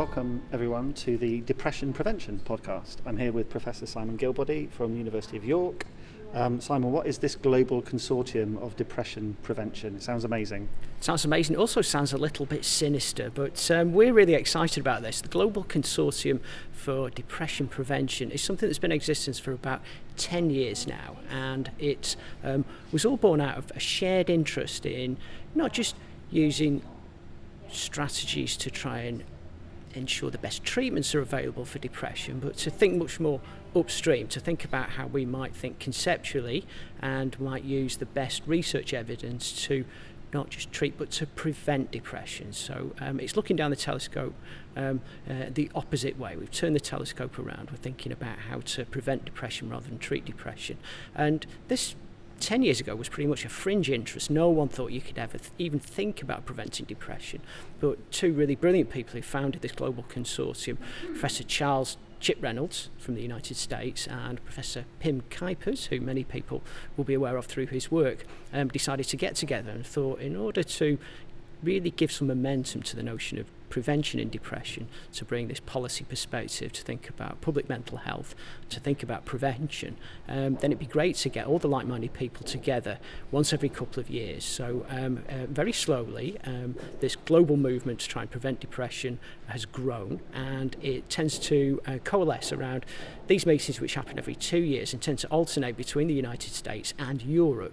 welcome everyone to the Depression Prevention podcast. I'm here with Professor Simon Gilbody from University of York. Simon, what is this global consortium of depression prevention? It sounds amazing. Sounds amazing. It also sounds a little bit sinister, but we're really excited about this. The Global Consortium for Depression Prevention is something that's been in existence for about 10 years now, and it was all born out of a shared interest in not just using strategies to try and ensure the best treatments are available for depression, but to think much more upstream, to think about how we might think conceptually and might use the best research evidence to not just treat but to prevent depression. So it's looking down the telescope the opposite way. We've turned the telescope around. We're thinking about how to prevent depression rather than treat depression. And this 10 years ago was pretty much a fringe interest. No one thought you could ever even think about preventing depression. But two really brilliant people who founded this global consortium, Professor Charles Chip Reynolds from the United States and Professor Pim Kuipers, who many people will be aware of through his work, decided to get together and thought, in order to really give some momentum to the notion of prevention in depression, to bring this policy perspective, to think about public mental health, to think about prevention, then it'd be great to get all the like-minded people together once every couple of years. So very slowly, this global movement to try and prevent depression has grown, and it tends to coalesce around these meetings, which happen every 2 years and tend to alternate between the United States and Europe.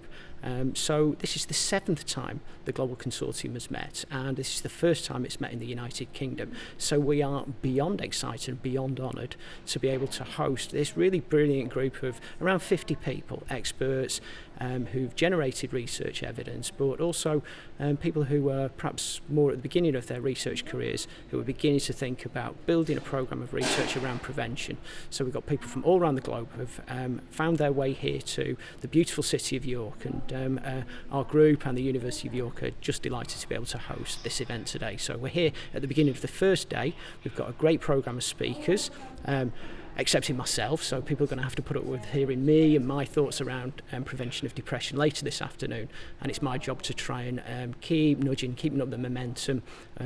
So this is the 7th time the Global Consortium has met, and this is the first time it's met in the United Kingdom. So we are beyond excited and beyond honoured to be able to host this really brilliant group of around 50 people, experts who've generated research evidence, but also people who are perhaps more at the beginning of their research careers, who are beginning to think about building a programme of research around prevention. So we've got people from all around the globe who have found their way here to the beautiful city of York, and our group and the University of York are just delighted to be able to host this event today. So we're here at the beginning of the first day. We've got a great programme of speakers, excepting myself, so people are going to have to put up with hearing me and my thoughts around prevention of depression later this afternoon, and it's my job to try and keeping up the momentum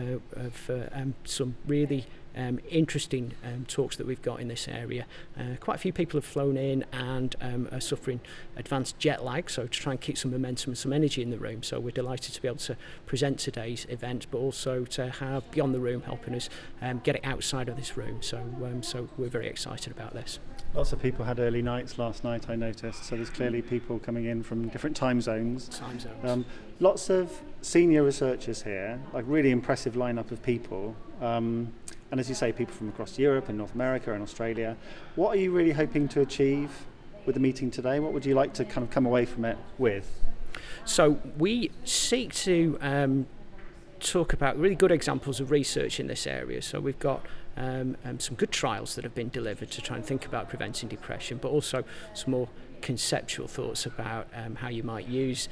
of some really interesting talks that we've got in this area. Quite a few people have flown in and are suffering advanced jet lag, so to try and keep some momentum and some energy in the room. So we're delighted to be able to present today's event, but also to have Beyond the Room helping us get it outside of this room. So we're very excited about this. Lots of people had early nights last night, I noticed, so there's clearly people coming in from different time zones. Lots of senior researchers here, like really impressive lineup of people. And as you say, people from across Europe and North America and Australia. What are you really hoping to achieve with the meeting today? What would you like to kind of come away from it with? So we seek to talk about really good examples of research in this area. So we've got some good trials that have been delivered to try and think about preventing depression, but also some more conceptual thoughts about how you might use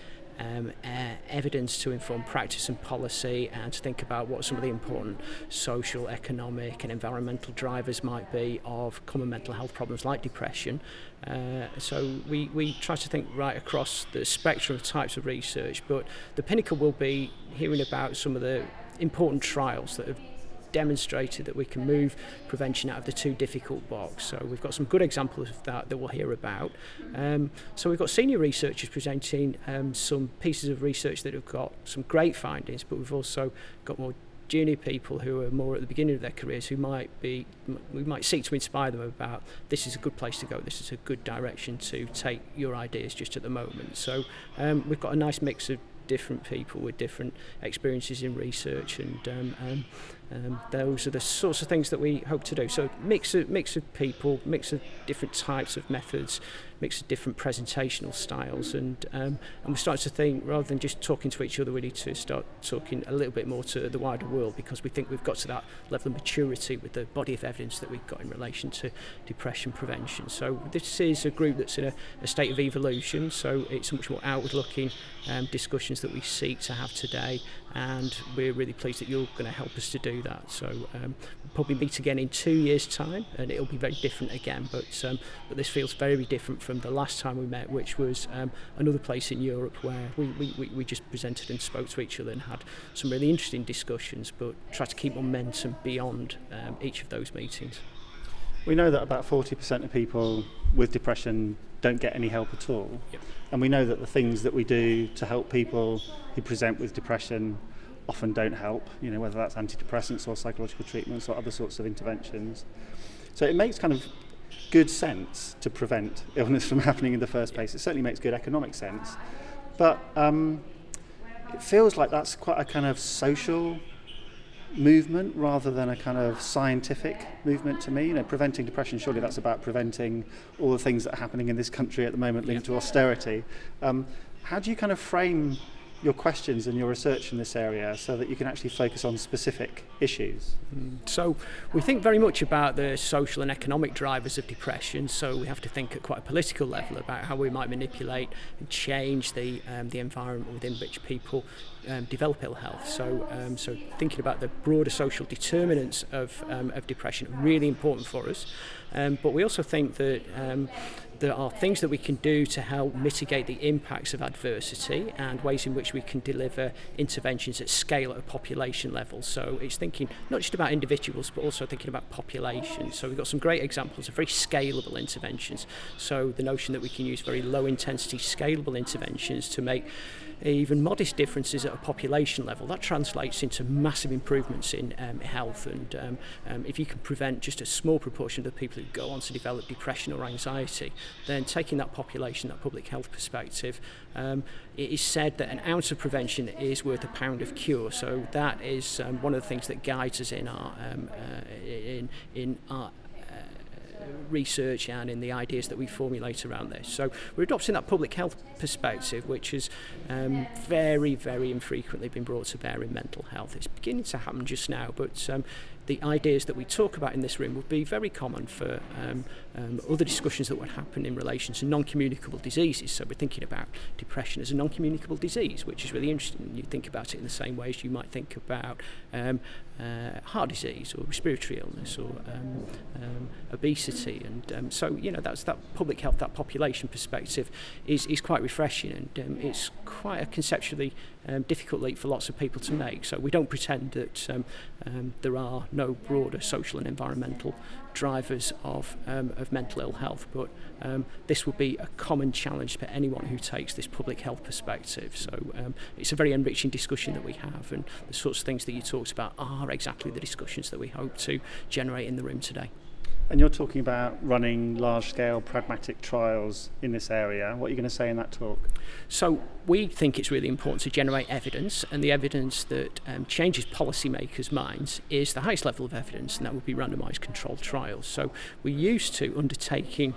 evidence to inform practice and policy, and to think about what some of the important social, economic and environmental drivers might be of common mental health problems like depression. So we try to think right across the spectrum of types of research, but the pinnacle will be hearing about some of the important trials that have demonstrated that we can move prevention out of the too difficult box. So we've got some good examples of that we'll hear about. So we've got senior researchers presenting some pieces of research that have got some great findings, but we've also got more junior people who are more at the beginning of their careers, we might seek to inspire them about this is a good place to go, this is a good direction to take your ideas just at the moment. So we've got a nice mix of different people with different experiences in research, and those are the sorts of things that we hope to do. So mix of people, mix of different types of methods, mix of different presentational styles, and we start to think, rather than just talking to each other, we need to start talking a little bit more to the wider world, because we think we've got to that level of maturity with the body of evidence that we've got in relation to depression prevention. So this is a group that's in a state of evolution, so it's a much more outward-looking discussions that we seek to have today, and we're really pleased that you're going to help us to do that. So we'll probably meet again in 2 years' time, and it'll be very different again, but this feels very different from the last time we met, which was another place in Europe where we just presented and spoke to each other and had some really interesting discussions, but tried to keep momentum beyond each of those meetings. We know that about 40% of people with depression don't get any help at all. Yep. And we know that the things that we do to help people who present with depression often don't help, whether that's antidepressants or psychological treatments or other sorts of interventions. So it makes kind of good sense to prevent illness from happening in the first place. It certainly makes good economic sense. But it feels like that's quite a kind of social movement rather than a kind of scientific movement to me. Preventing depression, surely that's about preventing all the things that are happening in this country at the moment linked to austerity. How do you kind of frame your questions and your research in this area so that you can actually focus on specific issues? So we think very much about the social and economic drivers of depression, so we have to think at quite a political level about how we might manipulate and change the environment within which people develop ill health. So thinking about the broader social determinants of depression are really important for us, but we also think that there are things that we can do to help mitigate the impacts of adversity and ways in which we can deliver interventions at scale at a population level. So it's thinking not just about individuals but also thinking about populations. So we've got some great examples of very scalable interventions. So the notion that we can use very low intensity scalable interventions to make even modest differences at a population level, that translates into massive improvements in health. And if you can prevent just a small proportion of the people who go on to develop depression or anxiety, then taking that population, that public health perspective, it is said that an ounce of prevention is worth a pound of cure. So that is one of the things that guides us in our research and in the ideas that we formulate around this. So we're adopting that public health perspective, which has very, very infrequently been brought to bear in mental health. It's beginning to happen just now, but the ideas that we talk about in this room would be very common for other discussions that would happen in relation to non-communicable diseases. So we're thinking about depression as a non-communicable disease, which is really interesting. You think about it in the same way as you might think about heart disease or respiratory illness or obesity. And so, that's that public health, that population perspective is quite refreshing, and it's quite a conceptually difficult leap for lots of people to make. So we don't pretend that there are no broader social and environmental drivers of mental ill health, but this will be a common challenge for anyone who takes this public health perspective. So it's a very enriching discussion that we have, and the sorts of things that you talked about are exactly the discussions that we hope to generate in the room today. And you're talking about running large-scale pragmatic trials in this area. What are you going to say in that talk? So we think it's really important to generate evidence, and the evidence that changes policymakers' minds is the highest level of evidence, and that would be randomised controlled trials. So we're used to undertaking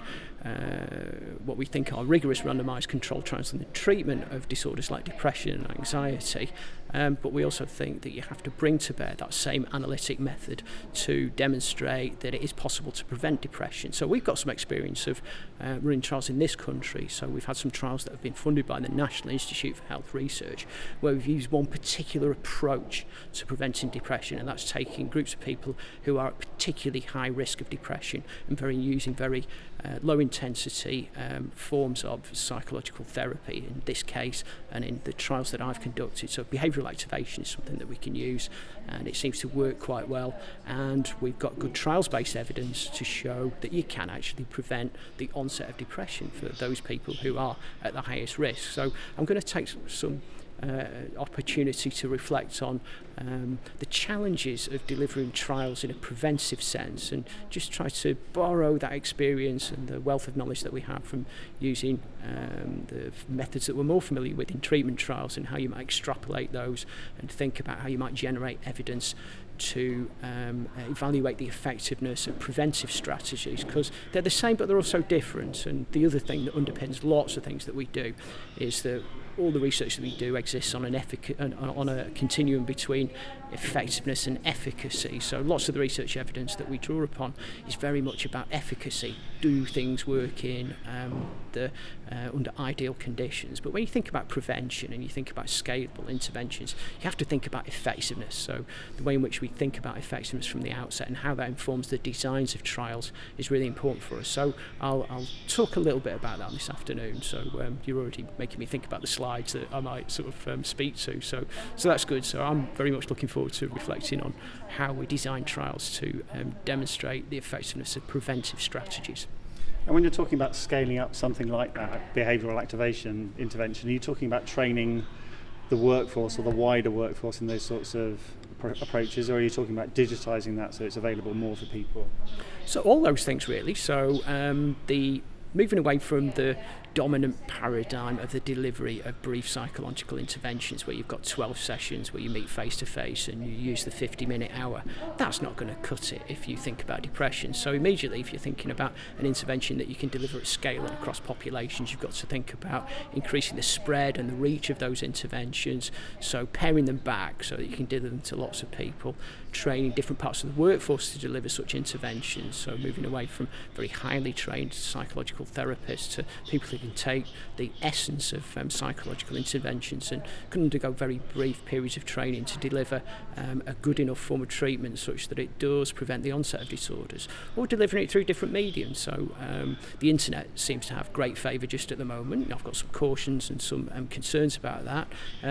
what we think are rigorous randomised controlled trials in the treatment of disorders like depression and anxiety, but we also think that you have to bring to bear that same analytic method to demonstrate that it is possible to prevent depression. So we've got some experience of running trials in this country. So we've had some trials that have been funded by the National Institute for Health Research, where we've used one particular approach to preventing depression, and that's taking groups of people who are at particularly high risk of depression and using very low intensity forms of psychological therapy in this case, and in the trials that I've conducted. So behavioural activation is something that we can use, and it seems to work quite well, and we've got good trials-based evidence to show that you can actually prevent the onset of depression for those people who are at the highest risk. So I'm going to take some opportunity to reflect on the challenges of delivering trials in a preventive sense, and just try to borrow that experience and the wealth of knowledge that we have from using the methods that we're more familiar with in treatment trials, and how you might extrapolate those and think about how you might generate evidence to evaluate the effectiveness of preventive strategies, because they're the same but they're also different. And the other thing that underpins lots of things that we do is that all the research that we do exists on a continuum between effectiveness and efficacy. So lots of the research evidence that we draw upon is very much about efficacy. Do things work in under ideal conditions? But when you think about prevention and you think about scalable interventions, you have to think about effectiveness. So the way in which we think about effectiveness from the outset, and how that informs the designs of trials is really important for us. So I'll talk a little bit about that this afternoon. So you're already making me think about the slides that I might sort of speak to. So that's good. So I'm very much looking forward to reflecting on how we design trials to demonstrate the effectiveness of preventive strategies. And when you're talking about scaling up something like that, behavioural activation intervention, are you talking about training the workforce or the wider workforce in those sorts of approaches, or are you talking about digitising that so it's available more for people? So all those things really. So the moving away from the dominant paradigm of the delivery of brief psychological interventions where you've got 12 sessions where you meet face to face and you use the 50-minute hour, that's not going to cut it if you think about depression. So immediately, if you're thinking about an intervention that you can deliver at scale and across populations, you've got to think about increasing the spread and the reach of those interventions, so paring them back so that you can deliver them to lots of people, training different parts of the workforce to deliver such interventions, so moving away from very highly trained psychological therapists to people who can take the essence of psychological interventions and can undergo very brief periods of training to deliver a good enough form of treatment such that it does prevent the onset of disorders, or delivering it through different mediums. So the internet seems to have great favour just at the moment. I've got some cautions and some concerns about that,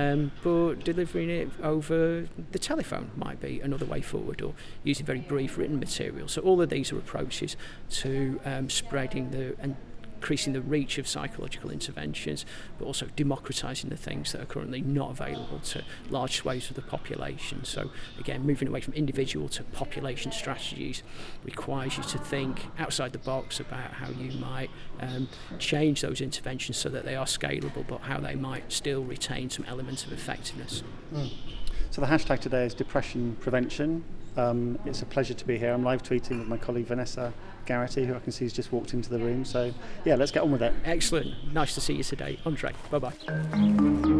but delivering it over the telephone might be another way forward, or using very brief written material. So all of these are approaches to spreading and increasing the reach of psychological interventions, but also democratising the things that are currently not available to large swathes of the population. So again, moving away from individual to population strategies requires you to think outside the box about how you might change those interventions so that they are scalable, but how they might still retain some element of effectiveness. So the hashtag today is depression prevention. It's a pleasure to be here. I'm live tweeting with my colleague Vanessa Garrity, who I can see has just walked into the room. So yeah, let's get on with it. Excellent. Nice to see you today. Andre, bye-bye.